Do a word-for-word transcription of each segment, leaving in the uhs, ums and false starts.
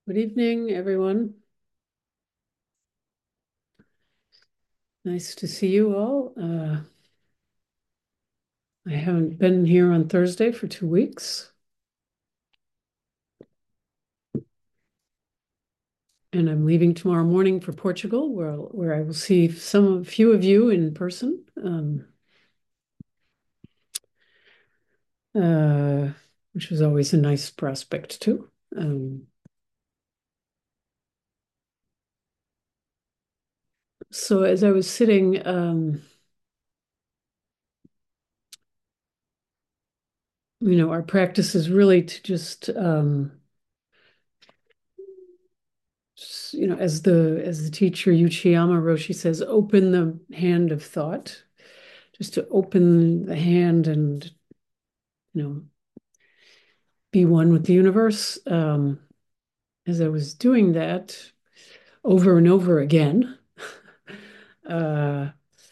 Good evening, everyone. Nice to see you all. Uh, I haven't been here on Thursday for two weeks, and I'm leaving tomorrow morning for Portugal, where I'll- where I will see some of few of you in person, um, uh, which was always a nice prospect too. Um, so as I was sitting, um, you know, our practice is really to just um, you know, as the as the teacher Uchiyama Roshi says, open the hand of thought, just to open the hand and you know be one with the universe. Um, as I was doing that over and over again, uh,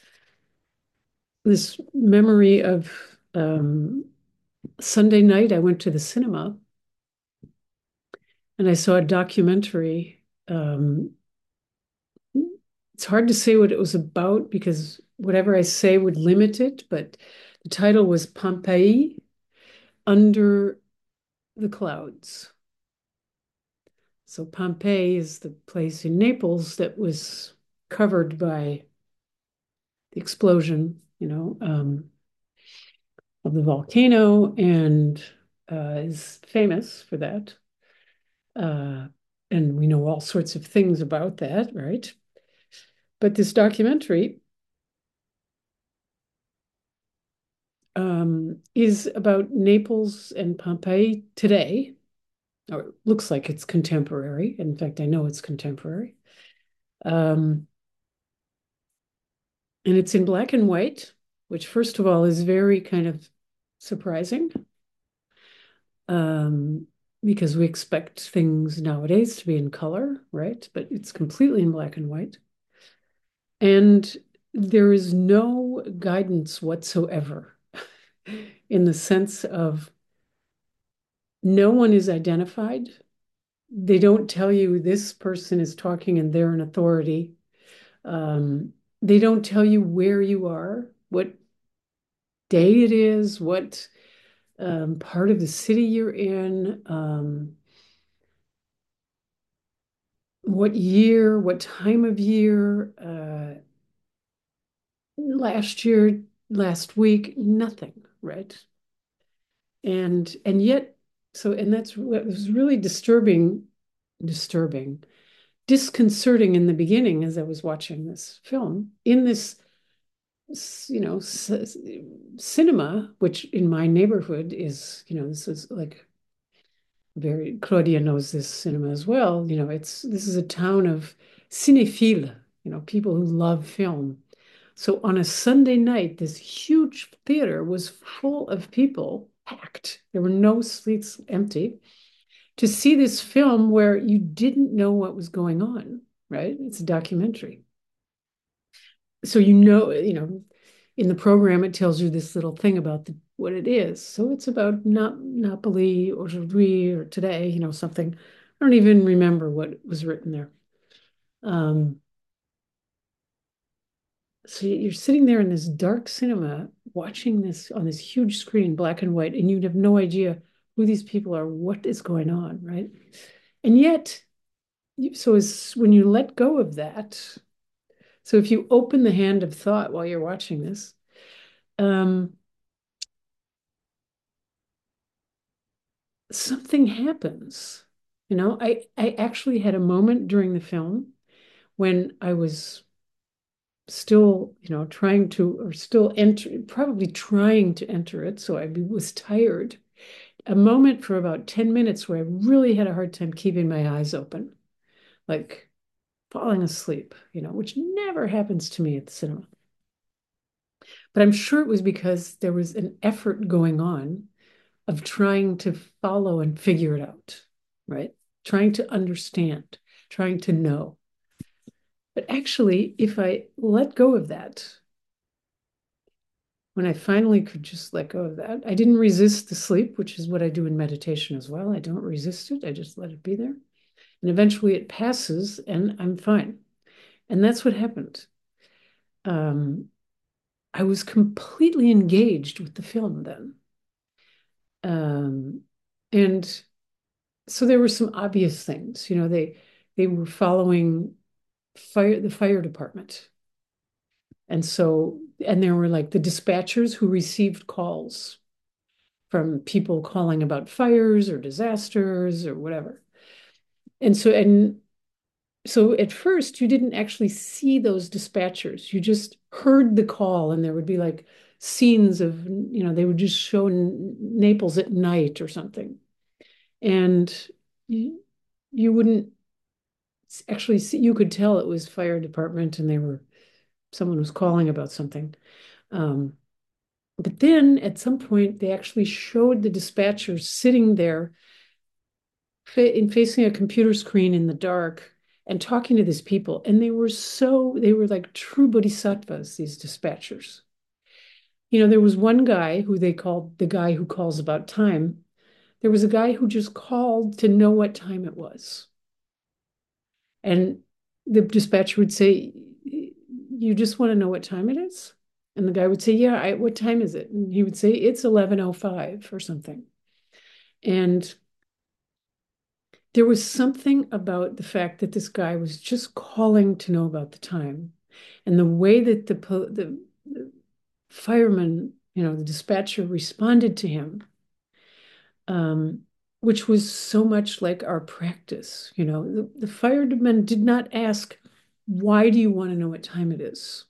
this memory of um, Sunday night, I went to the cinema and I saw a documentary. Um, it's hard to say what it was about because whatever I say would limit it, but the title was Pompeii Under the Clouds. So Pompeii is the place in Naples that was covered by the explosion, you know, um, of the volcano and uh, is famous for that. Uh, and we know all sorts of things about that, right? But this documentary um, is about Naples and Pompeii today, or it looks like it's contemporary. In fact, I know it's contemporary. Um, and it's in black and white, which, first of all, is very kind of surprising um, because we expect things nowadays to be in color, right? But it's completely in black and white. And there is no guidance whatsoever in the sense of no one is identified. They don't tell you this person is talking and they're an authority. Um, they don't tell you where you are, what day it is, what um, part of the city you're in. Um, what year, what time of year, uh, last year, last week, nothing, right? And and yet, so and that's what was really disturbing, disturbing, disconcerting in the beginning as I was watching this film in this, you know, c- cinema, which in my neighborhood is, you know, this is like very Claudia knows this cinema as well. You know, it's this is a town of cinéphile, you know, people who love film. So on a Sunday night, this huge theater was full of people, packed. There were no seats empty to see this film where you didn't know what was going on, right? It's a documentary. So you know, you know, in the program it tells you this little thing about the, what it is. So it's about Na Napoli or Aujourd'hui or today, you know, something. I don't even remember what was written there. Um, so you're sitting there in this dark cinema watching this on this huge screen, black and white, and you have no idea who these people are, what is going on, right? And yet, you, so as when you let go of that, so if you open the hand of thought while you're watching this, um, something happens. You know, I I actually had a moment during the film when I was still, you know, trying to or still enter, probably trying to enter it. So I was tired. A moment for about ten minutes where I really had a hard time keeping my eyes open, like falling asleep, you know, which never happens to me at the cinema. But I'm sure it was because there was an effort going on of trying to follow and figure it out, right? Trying to understand, trying to know. But actually, if I let go of that, when I finally could just let go of that, I didn't resist the sleep, which is what I do in meditation as well. I don't resist it, I just let it be there. And eventually it passes and I'm fine. And that's what happened. Um, I was completely engaged with the film then. Um, and so there were some obvious things, you know, they they were following fire the fire department. And so, and there were like the dispatchers who received calls from people calling about fires or disasters or whatever. And so, and so at first you didn't actually see those dispatchers. You just heard the call, and there would be like scenes of, you know, they would just show Naples at night or something. And you, you wouldn't actually see, you could tell it was fire department and they were, someone was calling about something. Um, but then at some point, they actually showed the dispatcher sitting there fa in facing a computer screen in the dark and talking to these people. And they were so, they were like true bodhisattvas, these dispatchers. You know, there was one guy who they called the guy who calls about time. There was a guy who just called to know what time it was. And the dispatcher would say, "You just want to know what time it is?" And the guy would say, "Yeah, I, what time is it?" And he would say, "It's eleven oh five or something." And there was something about the fact that this guy was just calling to know about the time. And the way that the, the, the fireman, you know, the dispatcher responded to him, um, which was so much like our practice. You know, the, the firemen did not ask, "Why do you want to know what time it is?"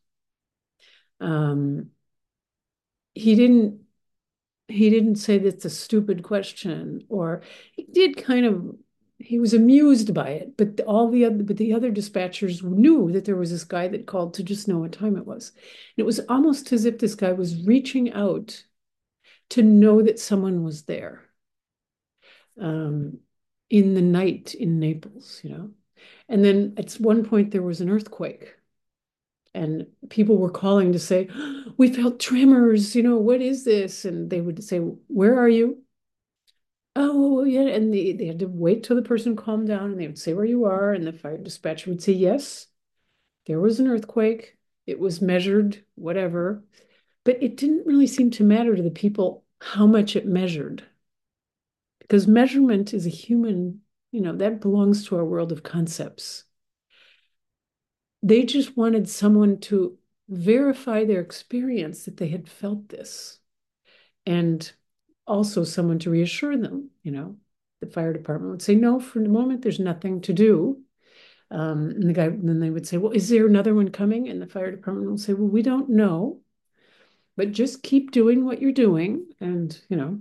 Um, he didn't he didn't say that's a stupid question, or he did kind of, he was amused by it, but all the other but the other dispatchers knew that there was this guy that called to just know what time it was. And it was almost as if this guy was reaching out to know that someone was there, um, in the night in Naples, you know. And then at one point there was an earthquake and people were calling to say, "We felt tremors, you know, what is this?" And they would say, "Where are you?" "Oh, yeah." And they, they had to wait till the person calmed down and they would say where you are. And the fire dispatcher would say, "Yes, there was an earthquake. It was measured, whatever." But it didn't really seem to matter to the people how much it measured, because measurement is a human, you know, that belongs to our world of concepts. They just wanted someone to verify their experience that they had felt this, and also someone to reassure them. You know, the fire department would say, "No, for the moment, there's nothing to do." Um, and the guy, then they would say, "Well, is there another one coming?" And the fire department will say, "Well, we don't know, but just keep doing what you're doing." And, you know,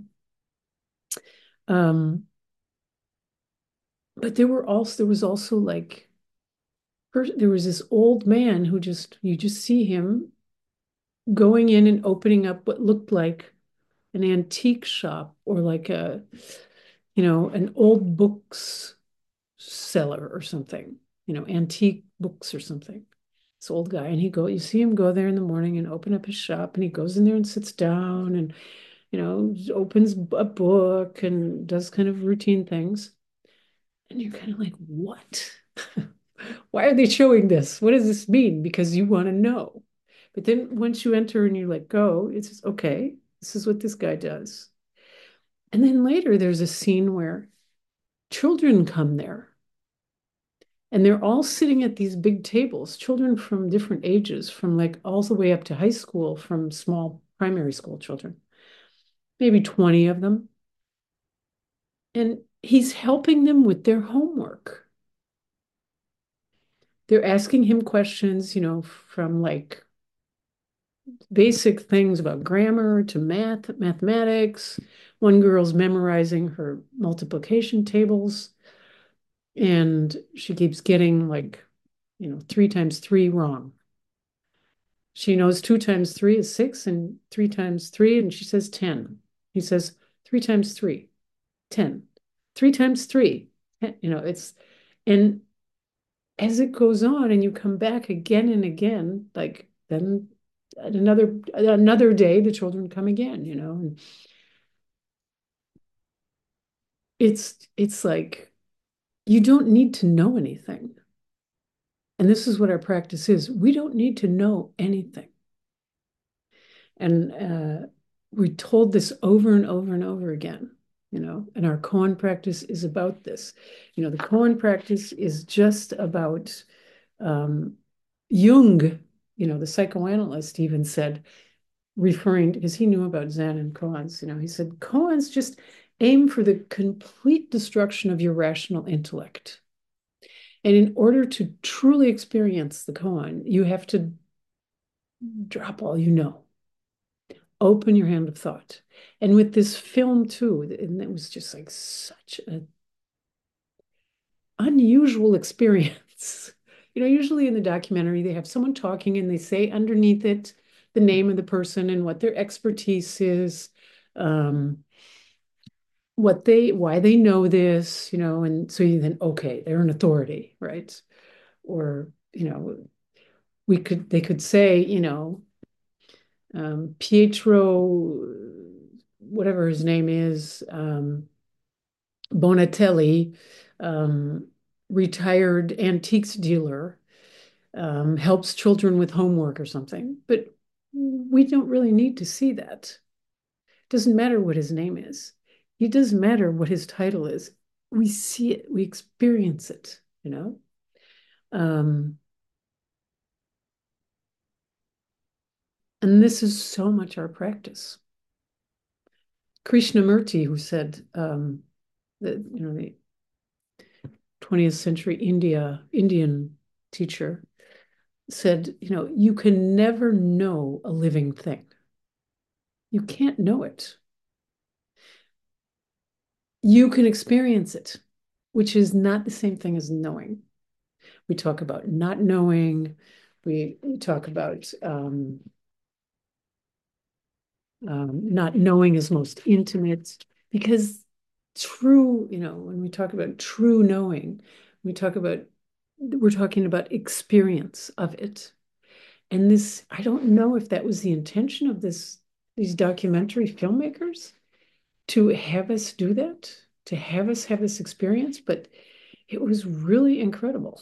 um, but there were also, there was also like, there was this old man who just, you just see him going in and opening up what looked like an antique shop or like a, you know, an old books seller or something, you know, antique books or something. This old guy, and he go, you see him go there in the morning and open up his shop, and he goes in there and sits down and, you know, opens a book and does kind of routine things. And you're kind of like, what? Why are they showing this? What does this mean? Because you want to know. But then once you enter and you let go, it's just, okay, this is what this guy does. And then later there's a scene where children come there and they're all sitting at these big tables, children from different ages, from like all the way up to high school, from small primary school children, maybe twenty of them. And he's helping them with their homework. They're asking him questions, you know, from like basic things about grammar to math, mathematics. One girl's memorizing her multiplication tables, and she keeps getting like, you know, three times three wrong. She knows two times three is six, and three times three, and she says ten. He says three times three, ten. Three times three, you know, it's, and as it goes on and you come back again and again, like then another another day the children come again, you know, and it's it's like You don't need to know anything. And this is what our practice is. We don't need to know anything. And uh, we told this over and over and over again, you know, and our koan practice is about this. You know, the koan practice is just about um, Jung, you know, the psychoanalyst even said, referring, because he knew about Zen and koans, you know, he said, koans just aim for the complete destruction of your rational intellect. And in order to truly experience the koan, you have to drop all you know, open your hand of thought. And with this film too, and it was just like such an unusual experience. You know, usually in the documentary, they have someone talking and they say underneath it the name of the person and what their expertise is, um, what they, why they know this, you know, and so you then, okay, they're an authority, right? Or, you know, we could, they could say, you know, um, Pietro, whatever his name is, um, Bonatelli, um, retired antiques dealer, um, helps children with homework or something. But we don't really need to see that. It doesn't matter what his name is. It doesn't matter what his title is. We see it, we experience it, you know? Um, and this is so much our practice. Krishnamurti, who said um, that, you know, the twentieth century India, Indian teacher, said, you know, you can never know a living thing. You can't know it. You can experience it, which is not the same thing as knowing. We talk about not knowing. We, we talk about um, um, not knowing is most intimate because true, you know, when we talk about true knowing, we talk about, we're talking about experience of it. And this, I don't know if that was the intention of this, these documentary filmmakers to have us do that, to have us have this experience, but it was really incredible.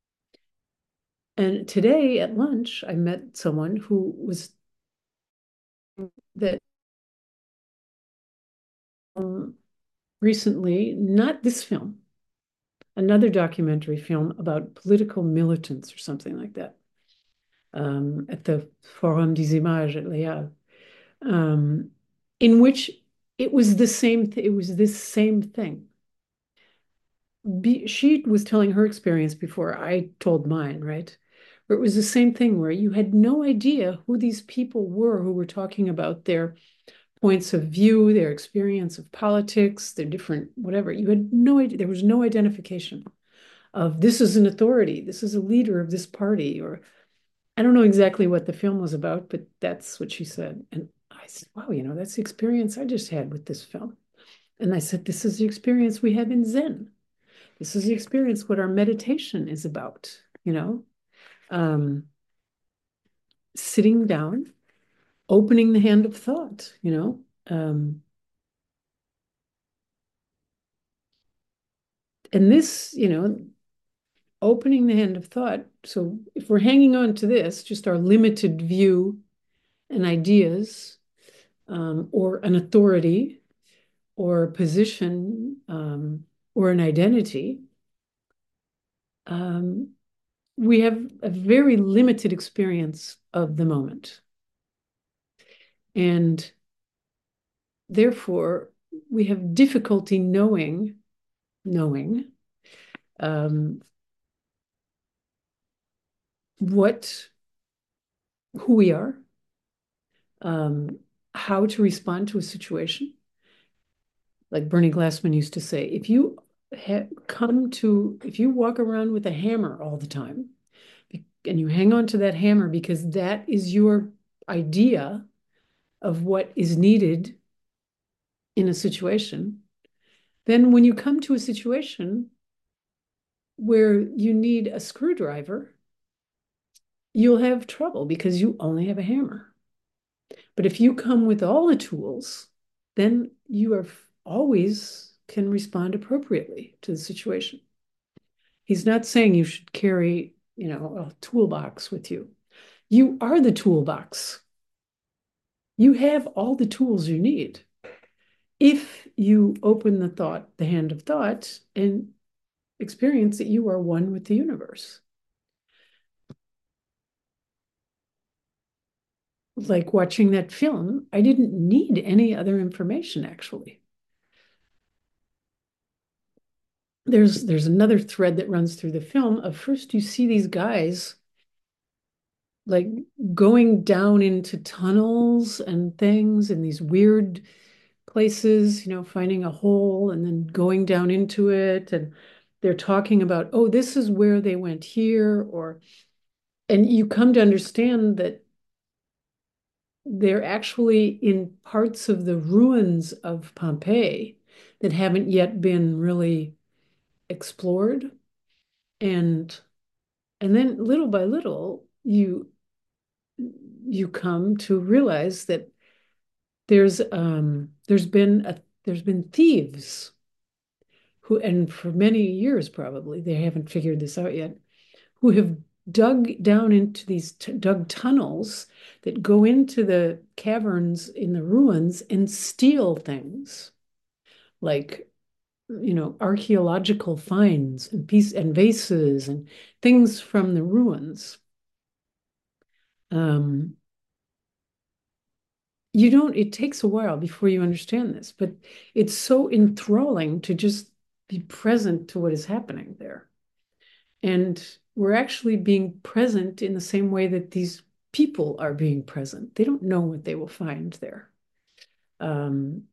And today at lunch, I met someone who was that um, recently, not this film, another documentary film about political militants or something like that, um, at the Forum des Images at Les Halles, um, in which it was the same, th- it was this same thing. Be, she was telling her experience before I told mine, right? Where it was the same thing where you had no idea who these people were who were talking about their points of view, their experience of politics, their different whatever. You had no idea. There was no identification of this is an authority, this is a leader of this party, or I don't know exactly what the film was about, but that's what she said. And I said, wow, you know, that's the experience I just had with this film. And I said, this is the experience we have in Zen. This is the experience what our meditation is about, you know, um, sitting down, opening the hand of thought, you know. Um, and this, you know, opening the hand of thought. So if we're hanging on to this, just our limited view and ideas, um, or an authority, or a position, um, or an identity, um, we have a very limited experience of the moment. And therefore, we have difficulty knowing, knowing um, what, who we are, um, how to respond to a situation. Like Bernie Glassman used to say, if you ha- come to, if you walk around with a hammer all the time and you hang on to that hammer because that is your idea of what is needed in a situation, then when you come to a situation where you need a screwdriver, you'll have trouble because you only have a hammer. But if you come with all the tools, then you are always can respond appropriately to the situation. He's not saying you should carry, you know, a toolbox with you. You are the toolbox. You have all the tools you need if you open the thought, the hand of thought, and experience that you are one with the universe. Like watching that film, I didn't need any other information actually. There's there's another thread that runs through the film of first you see these guys like going down into tunnels and things and these weird places, you know, finding a hole and then going down into it. And they're talking about, oh, this is where they went here, or, and you come to understand that they're actually in parts of the ruins of Pompeii that haven't yet been really explored. And and then little by little, you you come to realize that there's um there's been a there's been thieves who, and for many years probably, they haven't figured this out yet, who have dug down into these t dug tunnels that go into the caverns in the ruins and steal things like, you know, archaeological finds and piece and vases and things from the ruins. Um, you don't, it takes a while before you understand this, but it's so enthralling to just be present to what is happening there. And we're actually being present in the same way that these people are being present. They don't know what they will find there. Um,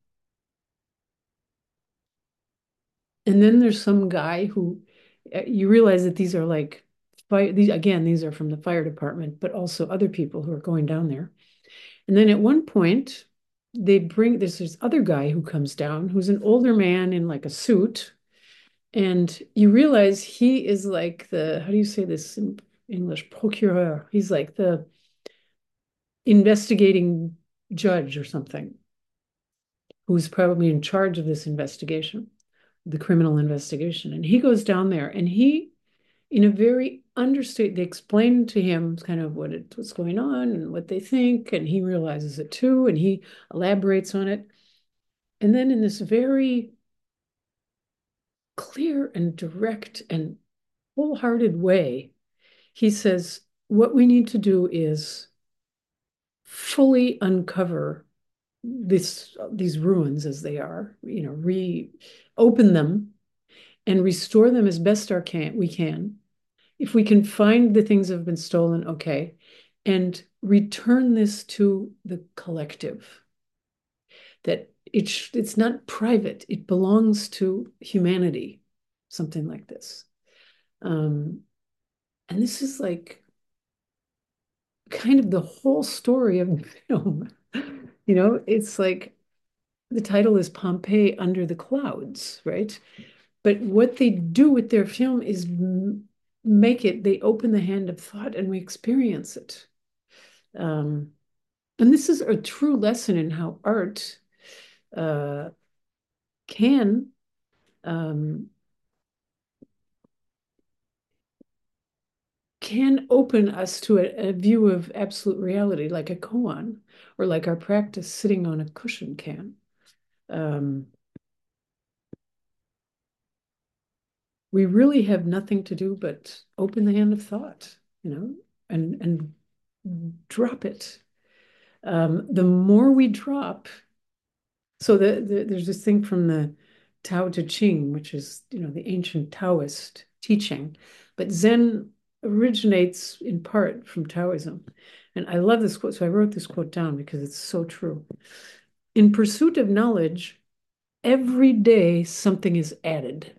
and then there's some guy who uh, you realize that these are like fire, these again, these are from the fire department, but also other people who are going down there. And then at one point, they bring there's this other guy who comes down who's an older man in like a suit. And you realize he is like the, how do you say this in English? Procureur. He's like the investigating judge or something, who's probably in charge of this investigation, the criminal investigation. And he goes down there and he, in a very understated, they explain to him kind of what it, what's going on and what they think, and he realizes it too, and he elaborates on it. And then in this very clear and direct and wholehearted way, he says, what we need to do is fully uncover this these ruins as they are, you know, reopen them and restore them as best our can we can. If we can find the things that have been stolen, okay, and return this to the collective. That it's it's not private; it belongs to humanity, something like this. Um, and this is like kind of the whole story of the film. You know, it's like the title is Pompeii Under the Clouds, right? But what they do with their film is make it, they open the hand of thought and we experience it. Um, and this is a true lesson in how art uh, can um, can open us to a, a view of absolute reality, like a koan, or like our practice sitting on a cushion can. Um, we really have nothing to do but open the hand of thought, you know, and and drop it. Um, the more we drop, so the, the, there's this thing from the Tao Te Ching, which is, you know, the ancient Taoist teaching, but Zen originates in part from Taoism. And I love this quote, so I wrote this quote down because it's so true. In pursuit of knowledge, every day something is added.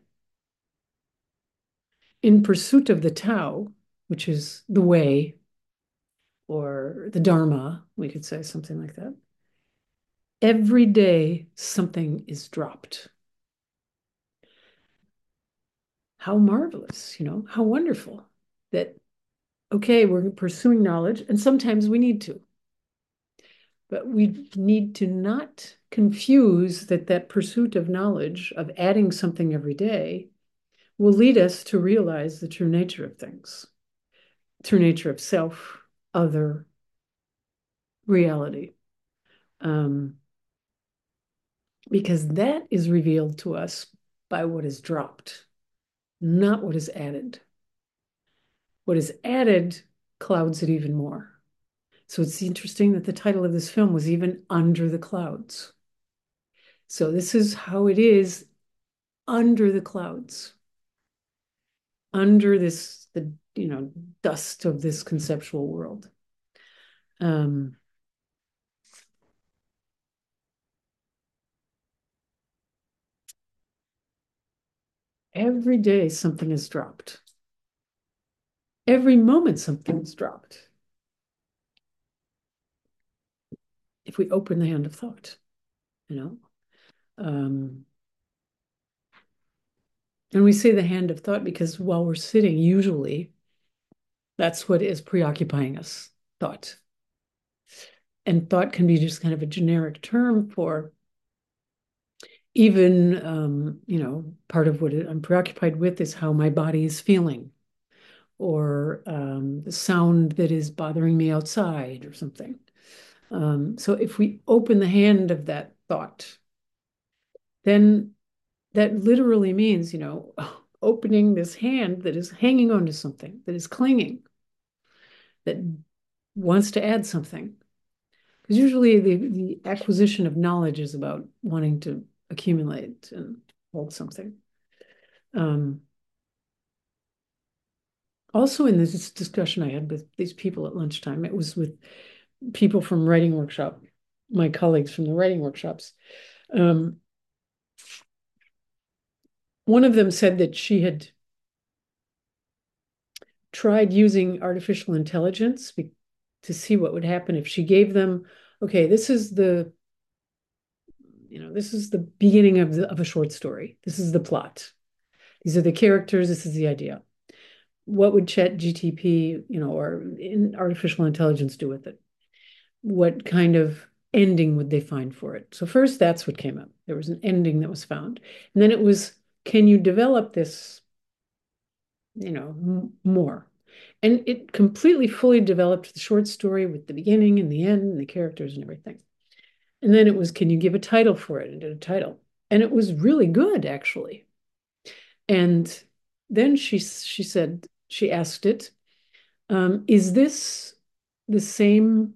In pursuit of the Tao, which is the way, or the Dharma, we could say something like that, every day something is dropped. How marvelous, you know, how wonderful that, okay, we're pursuing knowledge, and sometimes we need to. But we need to not confuse that that pursuit of knowledge, of adding something every day, will lead us to realize the true nature of things, true nature of self, other, reality. Um, because that is revealed to us by what is dropped, not what is added. What is added clouds it even more. So it's interesting that the title of this film was even Under the Clouds. So this is how it is under the clouds, under this, the, you know, dust of this conceptual world. Um, every day something is dropped. Every moment something is dropped. If we open the hand of thought, you know. Um, and we say the hand of thought because while we're sitting, usually that's what is preoccupying us, thought. And thought can be just kind of a generic term for even, um, you know, part of what I'm preoccupied with is how my body is feeling, or um, the sound that is bothering me outside or something. Um, so if we open the hand of that thought, then that literally means, you know, opening this hand that is hanging onto something, that is clinging, that wants to add something. Because usually the, the acquisition of knowledge is about wanting to accumulate and hold something. Um, also, in this discussion I had with these people at lunchtime, it was with people from writing workshop, my colleagues from the writing workshops. Um, one of them said that she had tried using artificial intelligence to see what would happen if she gave them, okay, this is the, you know, this is the beginning of, the, of a short story. This is the plot. These are the characters. This is the idea. What would Chat G T P, you know, or in artificial intelligence do with it? What kind of ending would they find for it? So first, that's what came up. There was an ending that was found. And then it was, can you develop this, you know, m- more? And it completely fully developed the short story with the beginning and the end and the characters and everything. And then it was, can you give a title for it? And did a title. And it was really good, actually. And then she she said, she asked it, um, is this the same,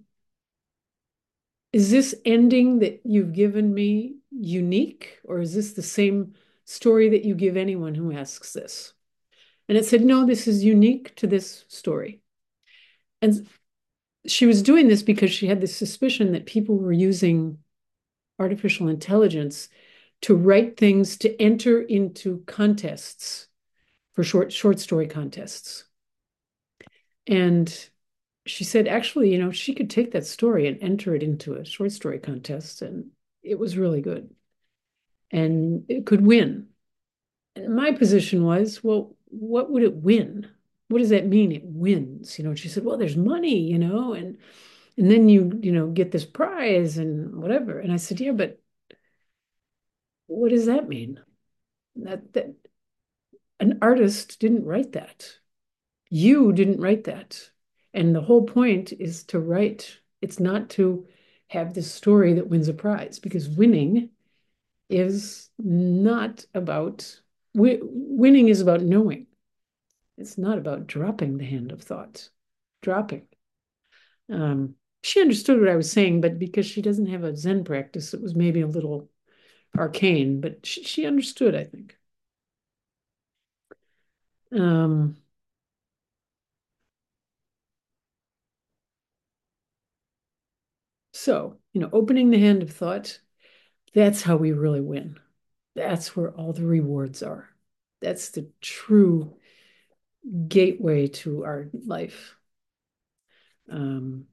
is this ending that you've given me unique, or is this the same story that you give anyone who asks this? And it said, no, this is unique to this story. And she was doing this because she had this suspicion that people were using artificial intelligence to write things to enter into contests for short short story contests. And she said, actually, you know, she could take that story and enter it into a short story contest, and it was really good. And it could win. And my position was, well, what would it win? What does that mean? It wins, you know? And she said, well, there's money, you know, and and then you, you know, get this prize and whatever. And I said, yeah, but what does that mean? That that an artist didn't write that. You didn't write that. And the whole point is to write. It's not to have this story that wins a prize, because winning is not about, wi- winning is about knowing. It's not about dropping the hand of thought, dropping. Um, she understood what I was saying, but because she doesn't have a Zen practice, it was maybe a little arcane, but she, she understood, I think. Um, so, you know, opening the hand of thought, that's how we really win. That's where all the rewards are. That's the true gateway to our life. Um,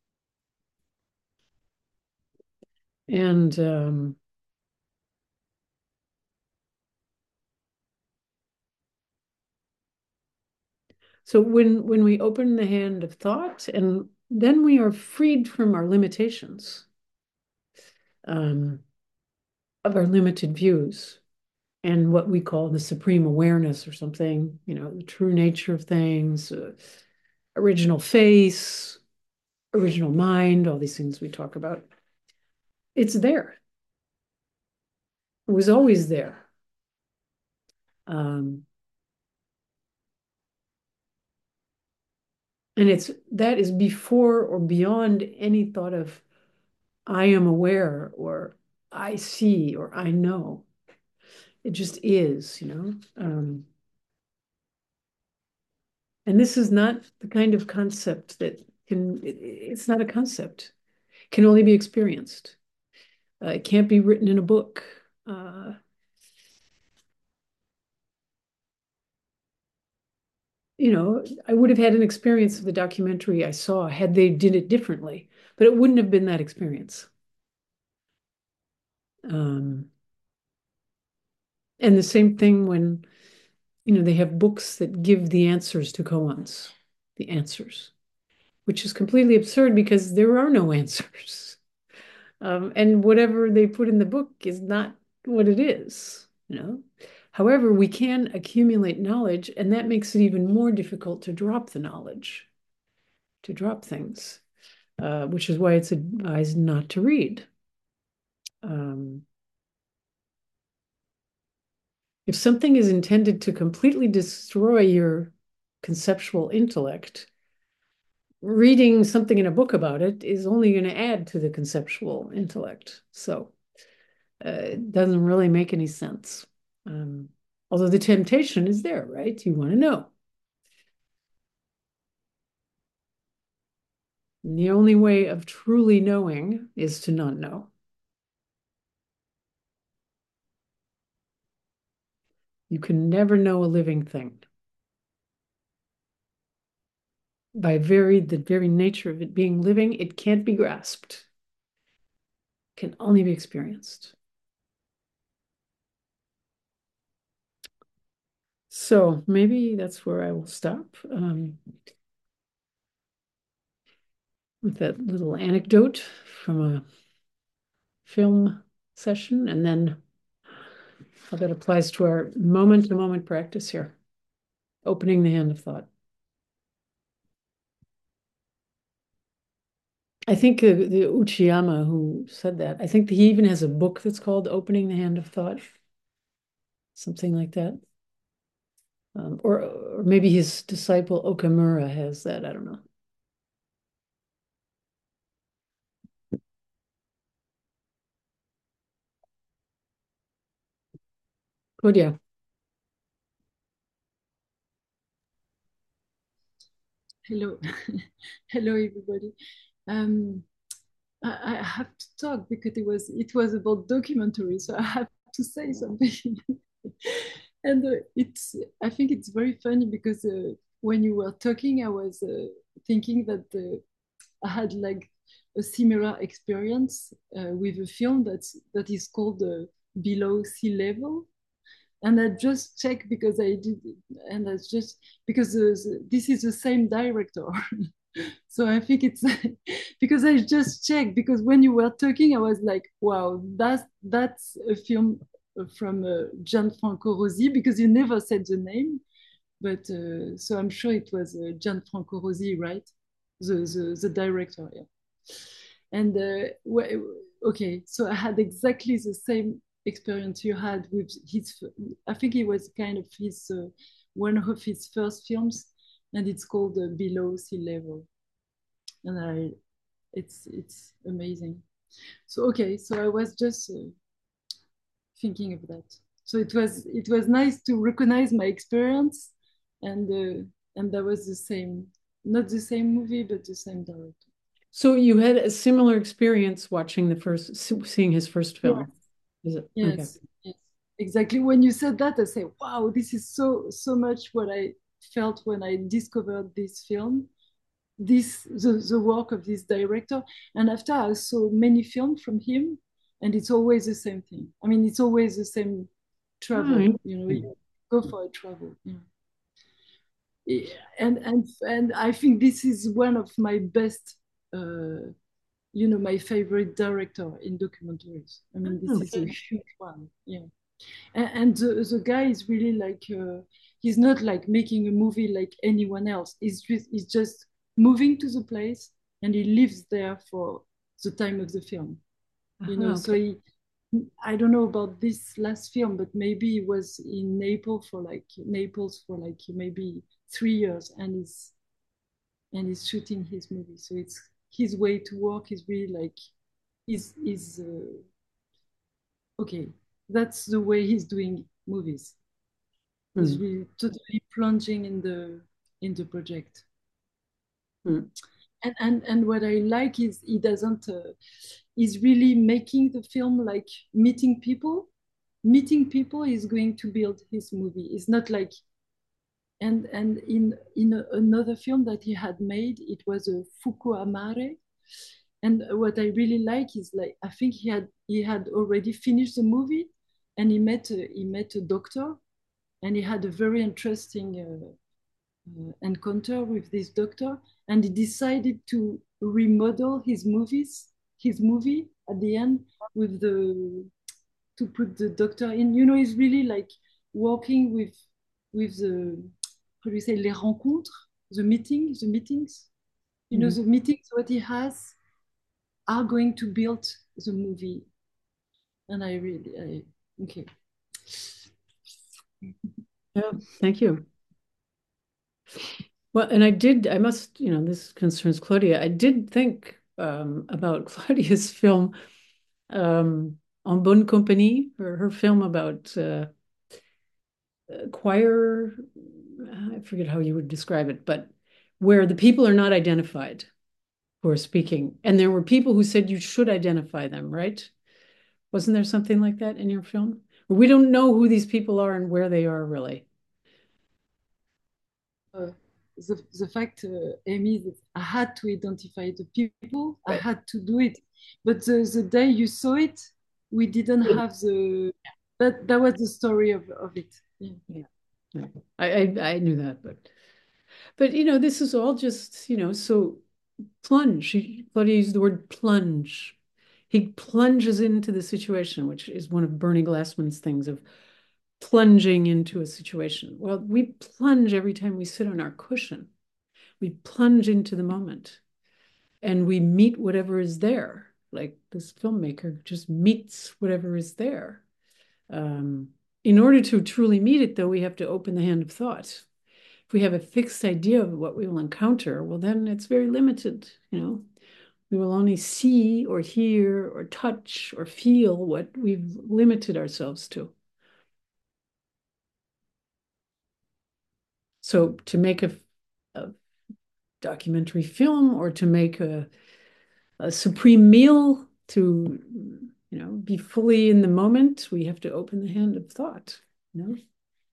and um, so when when we open the hand of thought, and then we are freed from our limitations, um, of our limited views. and what we call the supreme awareness or something, you know, the true nature of things, uh, original face, original mind, all these things we talk about. It's there. It was always there. Um, and it's that is before or beyond any thought of I am aware or I see or I know. It just is, you know. Um, and this is not the kind of concept that can, it, it's not a concept, it can only be experienced. Uh, it can't be written in a book. Uh, you know, I would have had an experience of the documentary I saw had they did it differently, but it wouldn't have been that experience. Um, and the same thing when, you know, they have books that give the answers to koans, the answers, which is completely absurd because there are no answers. Um, and whatever they put in the book is not what it is, you know. However, we can accumulate knowledge, and that makes it even more difficult to drop the knowledge, to drop things, uh, which is why it's advised not to read. Um, if something is intended to completely destroy your conceptual intellect, reading something in a book about it is only going to add to the conceptual intellect. So uh, it doesn't really make any sense. Um, although the temptation is there, right? You want to know. And the only way of truly knowing is to not know. You can never know a living thing. By very the very nature of it being living, it can't be grasped. It can only be experienced. So maybe that's where I will stop. Um, with that little anecdote from a film session, and then how that applies to our moment to moment practice here, opening the hand of thought. I think uh, the Uchiyama who said that, I think he even has a book that's called Opening the Hand of Thought, something like that. Um, or, or maybe his disciple Okamura has that. I don't know. But yeah. Hello, hello everybody. Um, I, I have to talk because it was it was about documentary, so I have to say something. and uh, it's I think it's very funny because uh, when you were talking, I was uh, thinking that uh, I had like a similar experience uh, with a film that's that is called uh, Below Sea Level, and I just checked because I did, and I just because uh, this is the same director. So I think it's because I just checked because when you were talking, I was like, wow, that's that's a film from uh, Gianfranco Rosi because you never said the name, but uh, so I'm sure it was uh, Gianfranco Rosi, right? The the, the director, yeah. And uh, okay, so I had exactly the same experience you had with his. I think it was kind of his uh, one of his first films, and it's called uh, Below Sea Level, and I, it's it's amazing. So okay, so I was just uh, thinking of that. So it was it was nice to recognize my experience, and uh, and that was the same, not the same movie, but the same director. So you had a similar experience watching the first, seeing his first Yeah. film. Is it? Okay. Yes, yes, exactly. When you said that, I say, wow, this is so so much what I felt when I discovered this film, this the, the work of this director. And after I saw many films from him, and it's always the same thing. I mean, it's always the same Oh, travel. You know, you go for a travel. Yeah. Yeah. And and and I think this is one of my best. Uh, you know, my favorite director in documentaries. I mean, this is a okay. huge one. Yeah. and, and the, the guy is really like uh, he's not like making a movie like anyone else. He's just he's just moving to the place and he lives there for the time of the film. You know, Uh-huh, so okay. he I don't know about this last film, but maybe he was in Naples for like Naples for like maybe three years and he's and he's shooting his movie. So it's his way to work is really like he's is uh, okay. That's the way he's doing movies. He's Mm, really totally plunging in the in the project. mm, And and and what I like is he doesn't. Uh, he's really making the film like meeting people. Meeting people is going to build his movie. It's not like and and in in a, another film that he had made, it was a Fuku Amare. And what I really like is like I think he had he had already finished the movie, and he met a, he met a doctor, and he had a very interesting uh, uh, encounter with this doctor, and he decided to remodel his movies, his movie at the end with the to put the doctor in. You know, he's really like working with with the how do you say les rencontres, the meeting, the meetings. You know, mm. the meetings what he has are going to build the movie, and I really I okay. Yeah, thank you. Well, and I did, I must, you know, this concerns Claudia. I did think um, about Claudia's film, um, En Bonne Compagnie, or her film about uh, choir. I forget how you would describe it, but where the people are not identified who are speaking. And there were people who said you should identify them, right? Wasn't there something like that in your film? We don't know who these people are and where they are really. Uh, the, the fact, uh, Amy, that I had to identify the people, I Right. had to do it. But the, the day you saw it, we didn't have the, that, that was the story of, of it. Yeah. Yeah. Yeah. I, I I knew that, but but you know, this is all just, you know, so plunge. He, Claudia used the word plunge. He plunges into the situation, which is one of Bernie Glassman's things of plunging into a situation. Well, we plunge every time we sit on our cushion. We plunge into the moment and we meet whatever is there. Like this filmmaker just meets whatever is there. Um, in order to truly meet it, though, we have to open the hand of thought. If we have a fixed idea of what we will encounter, well, then it's very limited, you know. We will only see or hear or touch or feel what we've limited ourselves to. So to make a, a documentary film or to make a, a supreme meal, to you know be fully in the moment, we have to open the hand of thought. You know,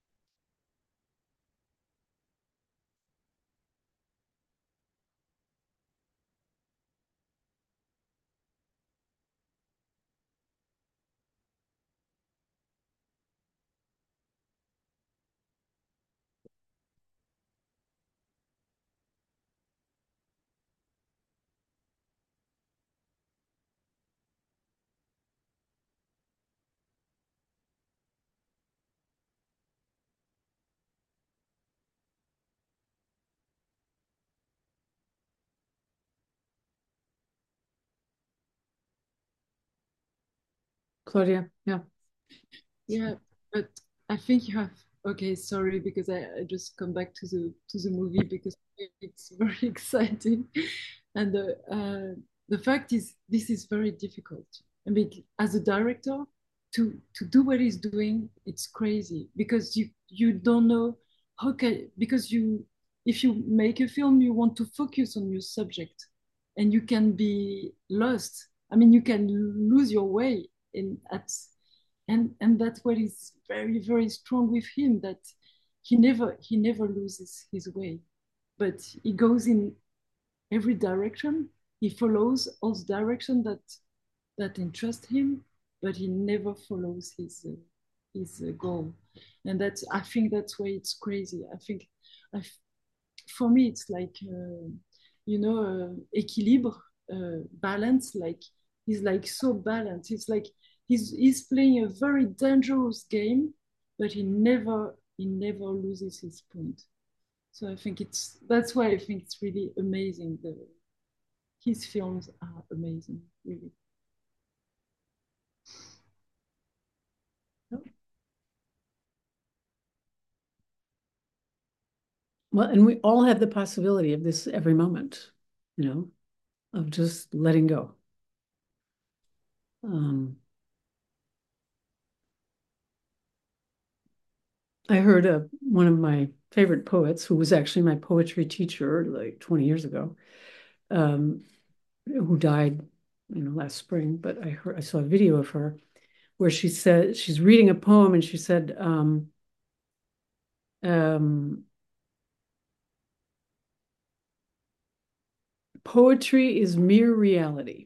Claudia. Yeah. Yeah, but I think you have, okay, sorry, because I, I just come back to the to the movie because it's very exciting. And the, uh, the fact is, this is very difficult. I mean, as a director, to to do what he's doing, it's crazy because you you don't know how can because you if you make a film, you want to focus on your subject, and you can be lost. I mean, you can lose your way in at and and that's what is very very strong with him, that he never he never loses his way, but he goes in every direction. He follows all the direction that that interest him, but he never follows his uh, his uh, goal. And that's I think that's why it's crazy. I think I, for me it's like uh, you know uh, équilibre, uh, balance. Like he's like so balanced. It's like he's he's playing a very dangerous game, but he never he never loses his point. So I think it's that's why I think it's really amazing. The his films are amazing, really. Well, and we all have the possibility of this every moment, you know, of just letting go. Um, I heard a, one of my favorite poets, who was actually my poetry teacher like twenty years ago, um, who died, you know, last spring. But I heard I saw a video of her where she said she's reading a poem, and she said, um, um, "Poetry is mere reality,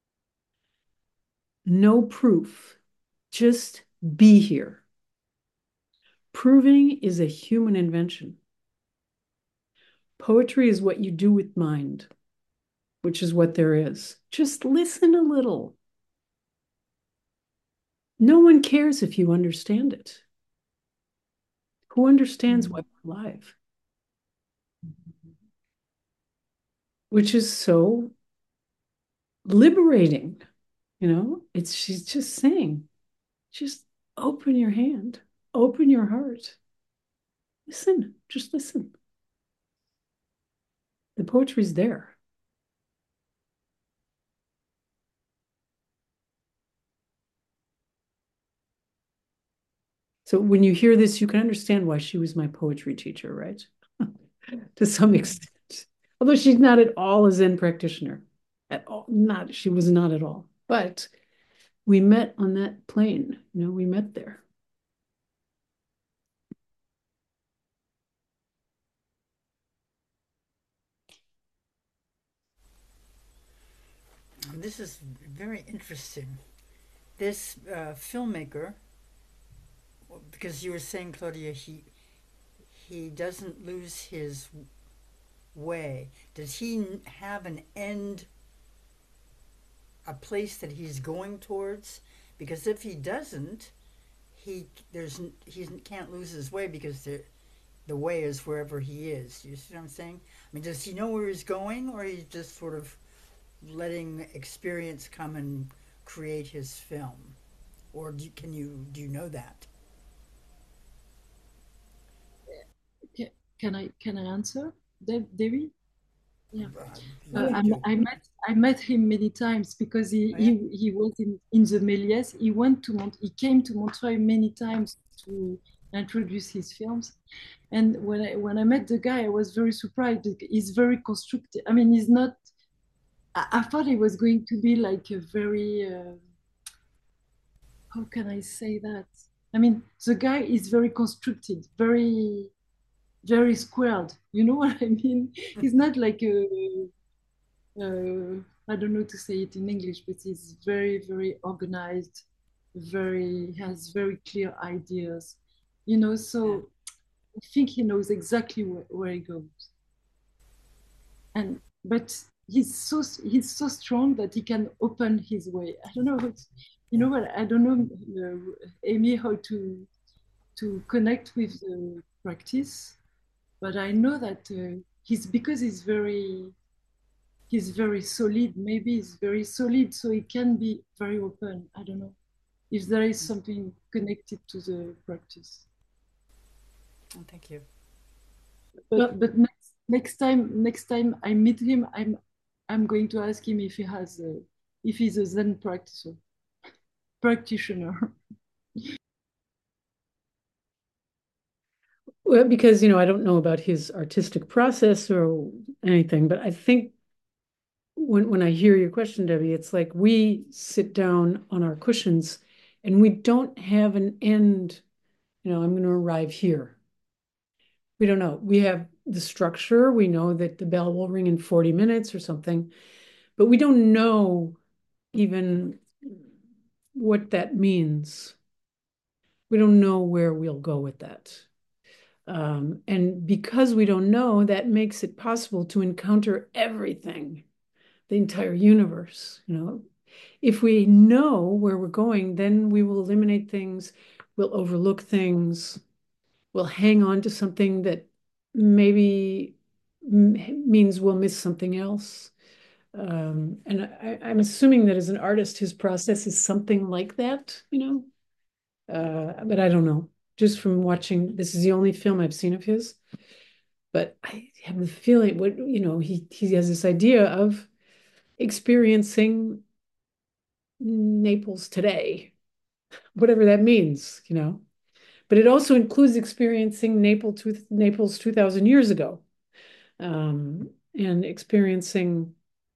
no proof, just be here. Proving is a human invention. Poetry is what you do with mind, which is what there is. Just listen a little. No one cares if you understand it. Who understands why we're alive?" Which is so liberating. You know, it's she's just saying, just open your hand, open your heart. Listen, just listen. The poetry's there. So when you hear this, you can understand why she was my poetry teacher, right? To some extent. Although she's not at all a Zen practitioner. At all. Not, she was not at all. But we met on that plane. You know, we met there. This is very interesting. This uh, filmmaker, because you were saying, Claudia, he he doesn't lose his way. Does he have an end, a place that he's going towards? Because if he doesn't, he there's he can't lose his way, because the the way is wherever he is. You see what I'm saying? I mean, does he know where he's going, or he's just sort of letting experience come and create his film? Or do, can you do you know that? Can I can I answer, Debbie? Yeah. Uh, Uh, love I, to. I met I met him many times because he Oh yeah. he, he was in, in the Méliès. He went to Mont he came to Montreuil many times to introduce his films. And when I when I met the guy, I was very surprised. He's very constructive. I mean, he's not. I, I thought he was going to be like a very. Uh, how can I say that? I mean, the guy is very constructed, very very squared. You know what I mean? He's not like a uh, I don't know to say it in English, but he's very, very organized, very has very clear ideas, you know. Yeah. So I think he knows exactly where, where he goes, and but he's so he's so strong that he can open his way. I don't know, how to, you Yeah. know what? I don't know, uh, Amy, how to to connect with the practice, but I know that uh, he's because he's very he's very solid. Maybe he's very solid, so he can be very open. I don't know if there is something connected to the practice. Oh, thank you. Well, But but next next time next time I meet him, I'm I'm going to ask him if he has a, if he's a Zen practitioner practitioner. well, because, you know, I don't know about his artistic process or anything, but I think when when I hear your question, Debbie, it's like we sit down on our cushions and we don't have an end. You know, I'm going to arrive here. We don't know. We have the structure. We know that the bell will ring in forty minutes or something, but we don't know even what that means. We don't know where we'll go with that. Um, and because we don't know, that makes it possible to encounter everything, the entire universe, you know, if we know where we're going, then we will eliminate things, we'll overlook things, we'll hang on to something that maybe means we'll miss something else. Um, and I, I'm assuming that as an artist, his process is something like that, you know. Uh, but I don't know. Just from watching, this is the only film I've seen of his. But I have the feeling, what you know, he he has this idea of experiencing Naples today, whatever that means, you know. But it also includes experiencing Naples, Naples two thousand years ago, um, and experiencing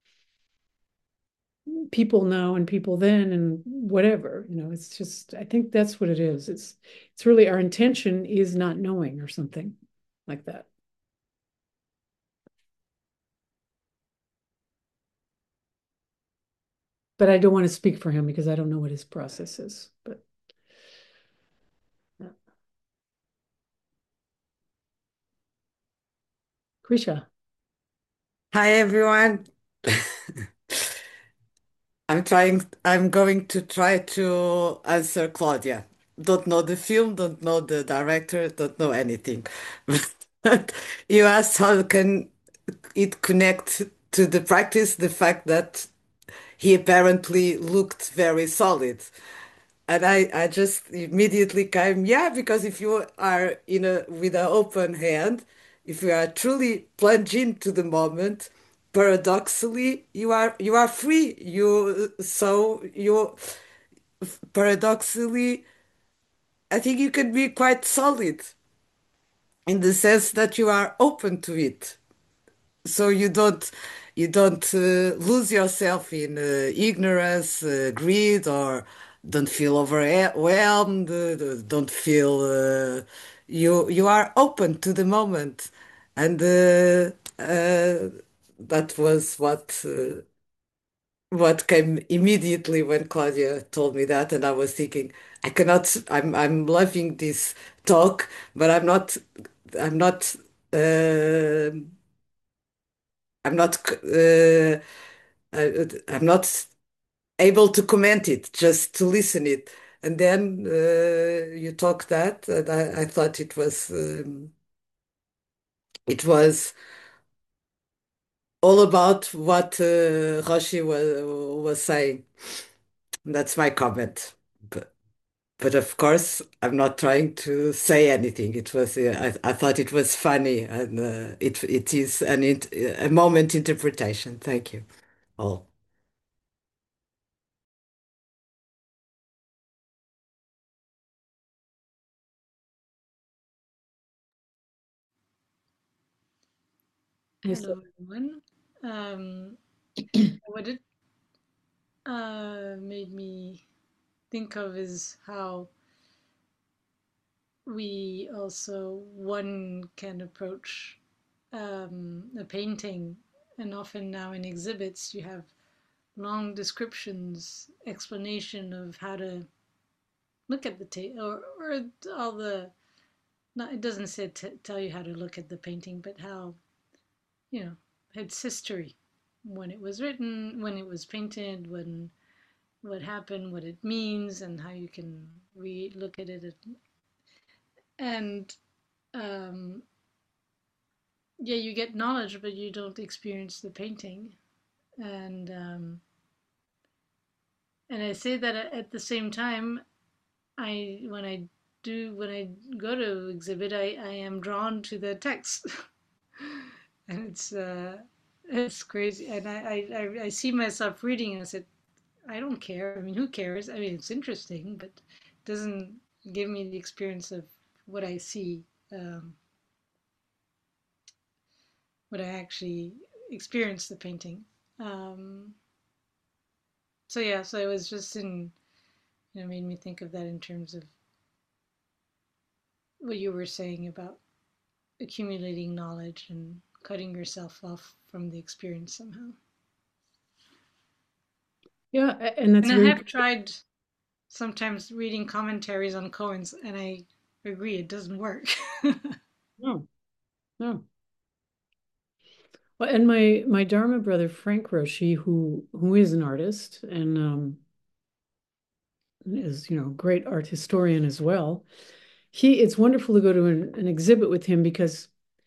people now and people then and whatever, you know. It's just, I think that's what it is. It's it's really our intention is not knowing or something like that. But I don't want to speak for him because I don't know what his process is. But yeah. Krisha. Hi everyone. I'm trying, I'm going to try to answer Claudia. Don't know the film, don't know the director, don't know anything. But you asked how can it connect to the practice, the fact that he apparently looked very solid. And I, I just immediately came, yeah, because if you are in a with an open hand, if you are truly plunged into the moment, paradoxically, you are you are free. You so you paradoxically, I think you can be quite solid in the sense that you are open to it. So you don't you don't uh, lose yourself in uh, ignorance, uh, greed, or don't feel overwhelmed. Uh, don't feel uh, you you are open to the moment, and uh, uh, that was what uh, what came immediately when Claudia told me that, and I was thinking, I cannot. I'm I'm loving this talk, but I'm not. I'm not. Uh, I'm not uh, I, I'm not able to comment it, just to listen it. And then uh, you talk that, and I, I thought it was um, it was all about what uh, Roshi was was saying. That's my comment. But but of course, I'm not trying to say anything. It was uh, I, I thought it was funny, and uh, it it is an int a moment interpretation. Thank you all. Hello, everyone. Um, what it uh, made me think of is how we also one can approach um, a painting, and often now in exhibits you have long descriptions, explanation of how to look at the ta- or or all the. Not, it doesn't say t- tell you how to look at the painting, but how, you know, its history, when it was written, when it was painted, when what happened, what it means, and how you can re look at it. And um, yeah, you get knowledge, but you don't experience the painting. And um, and I say that at the same time, I when I do when I go to exhibit, I, I am drawn to the text, and it's uh, it's crazy. And I, I I see myself reading, and I said, I don't care. I mean, who cares? I mean, it's interesting, but it doesn't give me the experience of what I see, um, what I actually experience the painting. Um, so yeah, so it was just in, you know, made me think of that in terms of what you were saying about accumulating knowledge and cutting yourself off from the experience somehow. Yeah, and that's And I very have tried sometimes reading commentaries on koans, and I agree it doesn't work. no, no. And my my Dharma brother Frank Roshi, who who is an artist and um, is, you know, great art historian as well. He it's wonderful to go to an, an exhibit with him because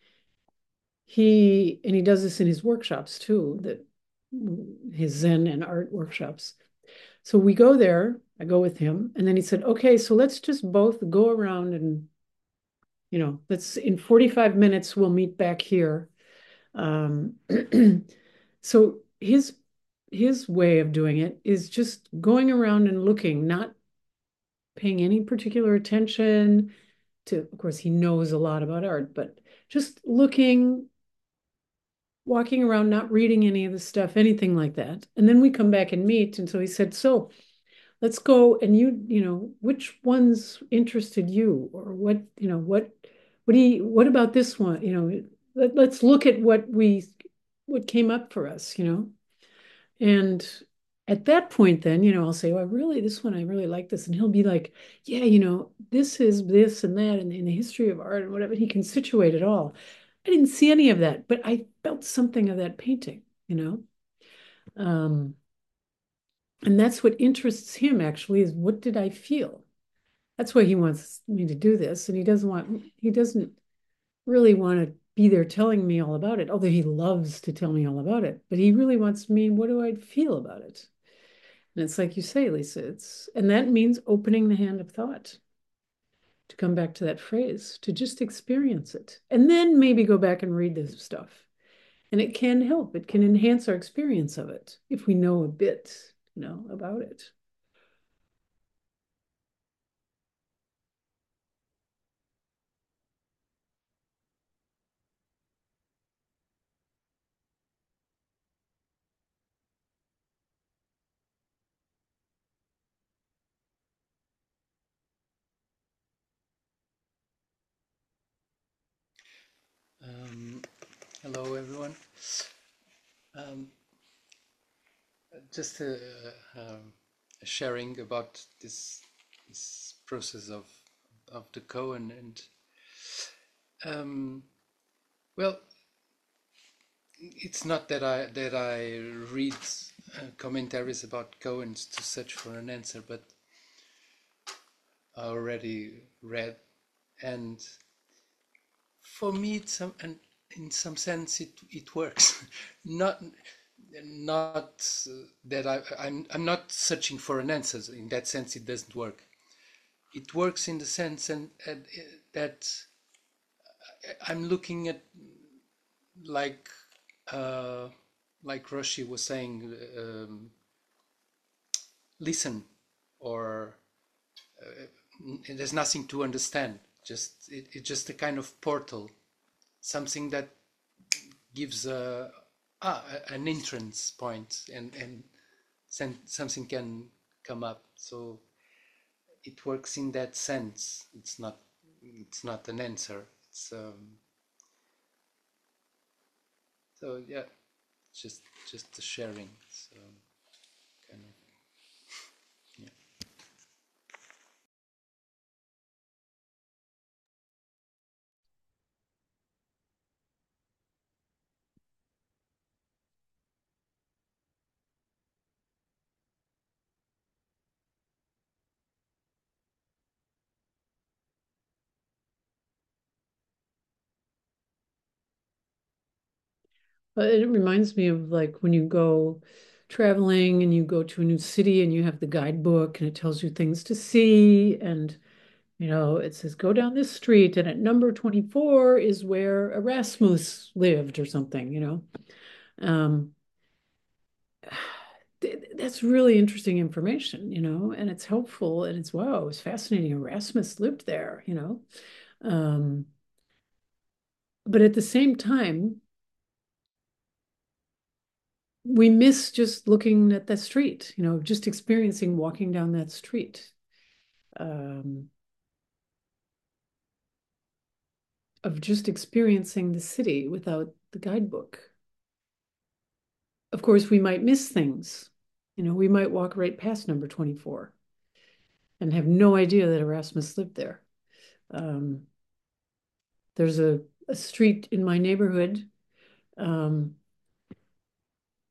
he and he does this in his workshops too, that his Zen and art workshops. So we go there, I go with him, and then he said, okay, so let's just both go around and, you know, let's in forty-five minutes we'll meet back here. Um, so his his way of doing it is just going around and looking, not paying any particular attention to, of course, he knows a lot about art, but just looking, walking around, not reading any of the stuff, anything like that. And then we come back and meet. And so he said, so let's go and you, you know, which ones interested you or what, you know, what, what do you, what about this one? You know, let, let's look at what we, what came up for us, you know? And at that point, then, you know, I'll say, oh, I really, this one, I really like this. And he'll be like, yeah, you know, this is this and that and in the history of art and whatever. He can situate it all. I didn't see any of that, but I felt something of that painting, you know? Um, and that's what interests him actually is what did I feel? That's why he wants me to do this. And he doesn't want, he doesn't really want to be there telling me all about it, although he loves to tell me all about it. But he really wants me, what do I feel about it? And it's like you say, Lisa, it's, and that means opening the hand of thought, to come back to that phrase, to just experience it. And then maybe go back and read this stuff. And it can help. It can enhance our experience of it if we know a bit, you know, about it. Um, hello, everyone. Um, just a, um, a sharing about this this process of of the koan, and um, well, it's not that I that I read uh, commentaries about koans to search for an answer, but I already read, and for me, it's some and in some sense it it works. not not uh, that I I'm I'm not searching for an answer. In that sense, it doesn't work. It works in the sense and, and uh, that I'm looking at like uh, like Roshi was saying, um, listen, or uh, there's nothing to understand. Just it, it's just a kind of portal, something that gives a ah, an entrance point, and and something can come up. So it works in that sense. It's not it's not an answer. It's um, so yeah, just just the sharing. So kind of yeah. But it reminds me of like when you go traveling and you go to a new city and you have the guidebook and it tells you things to see. And, you know, it says go down this street and at number twenty-four is where Erasmus lived or something, you know. Um, that's really interesting information, you know, and it's helpful and it's wow, it's fascinating. Erasmus lived there, you know. Um, but at the same time, we miss just looking at that street, you know, just experiencing walking down that street, um, of just experiencing the city without the guidebook. Of course, we might miss things. You know, we might walk right past number twenty-four and have no idea that Erasmus lived there. Um, there's a, a street in my neighborhood um,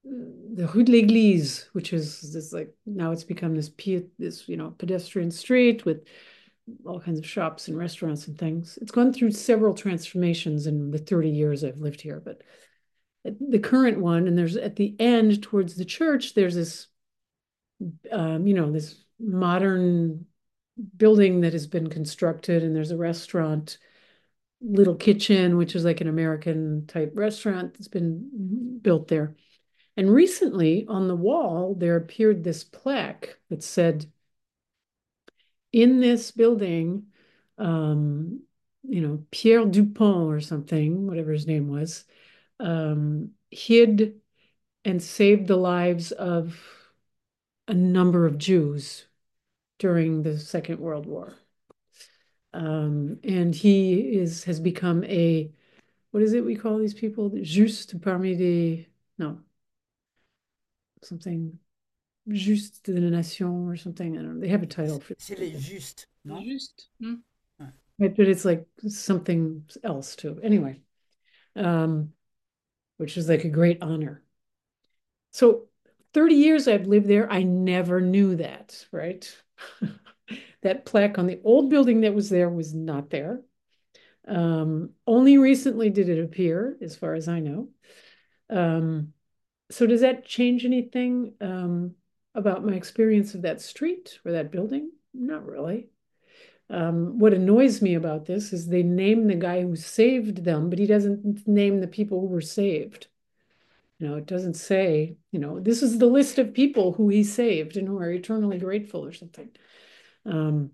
the Rue de l'Église, which is this like now it's become this this you know pedestrian street with all kinds of shops and restaurants and things. It's gone through several transformations in the thirty years I've lived here, but the current one, and there's at the end towards the church, there's this um, you know, this modern building that has been constructed, and there's a restaurant, Little Kitchen, which is like an American type restaurant that's been built there. And recently on the wall, there appeared this plaque that said, in this building, um, you know, Pierre Dupont or something, whatever his name was, um, hid and saved the lives of a number of Jews during the Second World War. Um, and he is has become a, what is it we call these people? Juste parmi des, no, something, Juste de la Nation or something. I don't know. They have a title for C'est les justes, non? Juste. Hmm? Right, but it's like something else too. Anyway, um, which is like a great honor. So thirty years I've lived there. I never knew that, right? That plaque on the old building that was there was not there. Um, only recently did it appear, as far as I know. Um, so does that change anything um, about my experience of that street or that building? Not really. Um, what annoys me about this is they name the guy who saved them, but he doesn't name the people who were saved. You know, it doesn't say, you know, this is the list of people who he saved and who are eternally grateful or something. Um,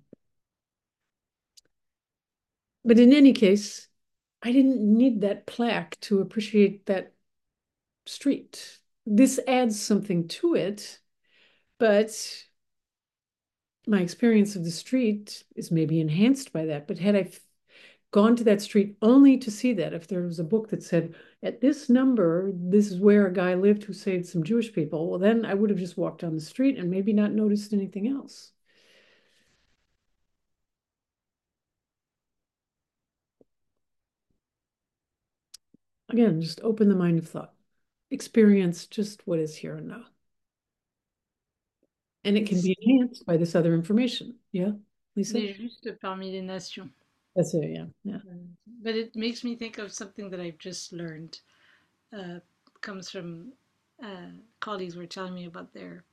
but in any case, I didn't need that plaque to appreciate that street. This adds something to it, but my experience of the street is maybe enhanced by that. But had I gone to that street only to see that, if there was a book that said, at this number, this is where a guy lived who saved some Jewish people, well, then I would have just walked down the street and maybe not noticed anything else. Again, just open the mind of thought. Experience just what is here and now. And it can be enhanced by this other information. Yeah, Lisa? Les justes parmi les nations. That's it, yeah. Yeah. But it makes me think of something that I've just learned. Uh, comes from uh, colleagues were telling me about their,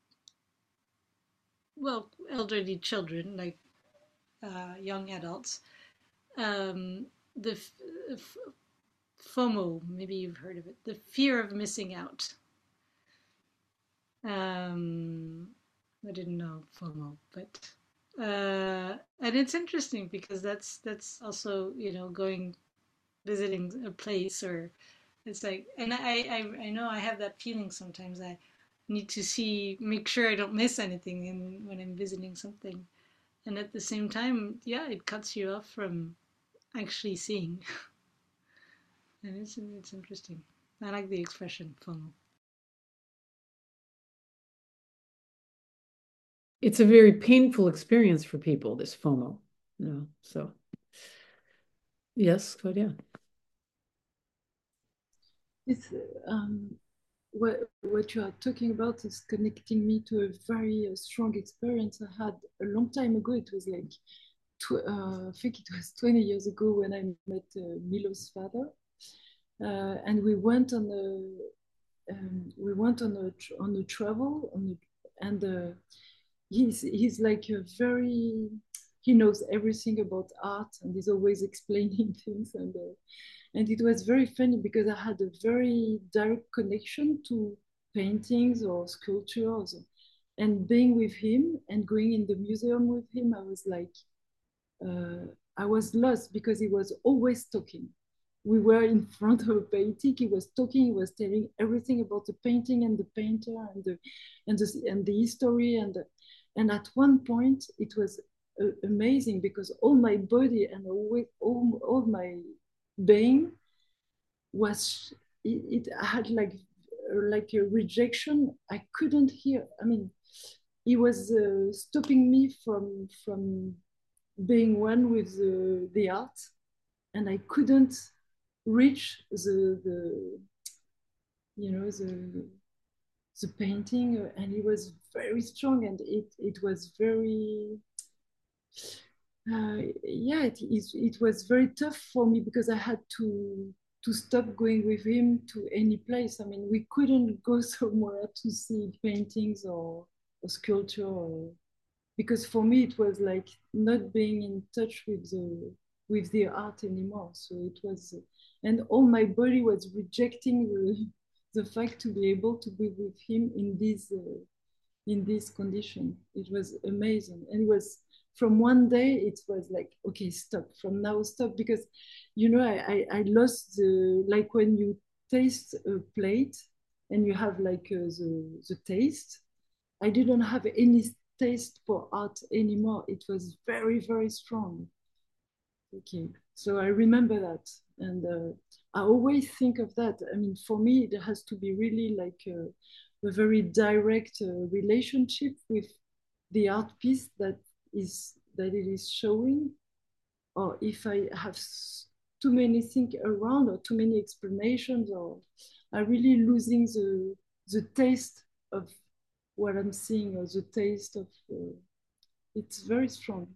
well, elderly children, like uh, young adults. Um, the f- f- FOMO, maybe you've heard of it, the fear of missing out. Um, I didn't know FOMO, but uh, and it's interesting because that's that's also, you know, going visiting a place, or it's like, and I, I I know I have that feeling sometimes. I need to see, make sure I don't miss anything in when I'm visiting something, and at the same time, yeah, it cuts you off from actually seeing, and it's it's interesting. I like the expression FOMO. It's a very painful experience for people, this FOMO. You know, so yes, Claudia. It's um, what what you are talking about is connecting me to a very uh, strong experience I had a long time ago. It was like, tw- uh, I think it was twenty years ago when I met uh, Milo's father, uh, and we went on a um, we went on a tr- on a travel on a, and uh, he's he's like a very, he knows everything about art and he's always explaining things, and uh, and it was very funny because I had a very direct connection to paintings or sculptures, and being with him and going in the museum with him, I was like, uh, I was lost because he was always talking. We were in front of a painting. He was talking. He was telling everything about the painting and the painter and the and the and the history, and the, and at one point it was uh, amazing because all my body and all all, all my being was, it, it had like like a rejection. I couldn't hear. I mean, he was uh, stopping me from from being one with the, the art, and I couldn't reach the the you know the the painting, uh, and it was very strong, and it it was very uh, yeah, it, it, it was very tough for me because I had to to stop going with him to any place. I mean, we couldn't go somewhere to see paintings or, or sculpture, or, because for me it was like not being in touch with the with the art anymore. So it was, and all my body was rejecting the the fact to be able to be with him in this uh, in this condition. It was amazing. And it was from one day, it was like, okay, stop. From now, stop. Because, you know, I, I, I lost the, like when you taste a plate and you have like uh, the, the taste, I didn't have any taste for art anymore. It was very, very strong. Okay. So I remember that. And uh, I always think of that. I mean, for me, it has to be really like a, a very direct uh, relationship with the art piece that is that it is showing. Or if I have too many things around or too many explanations, or I'm really losing the the taste of what I'm seeing, or the taste of uh, it's very strong.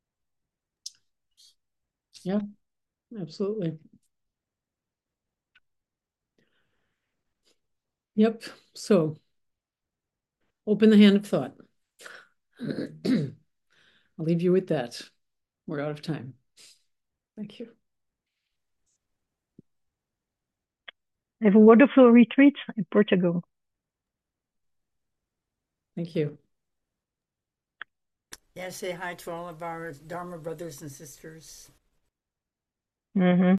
Yeah, absolutely. Yep. So open the hand of thought. I'll leave you with that. We're out of time. Thank you. Have a wonderful retreat in Portugal. Thank you. Yeah, say hi to all of our Dharma brothers and sisters. Mm-hmm.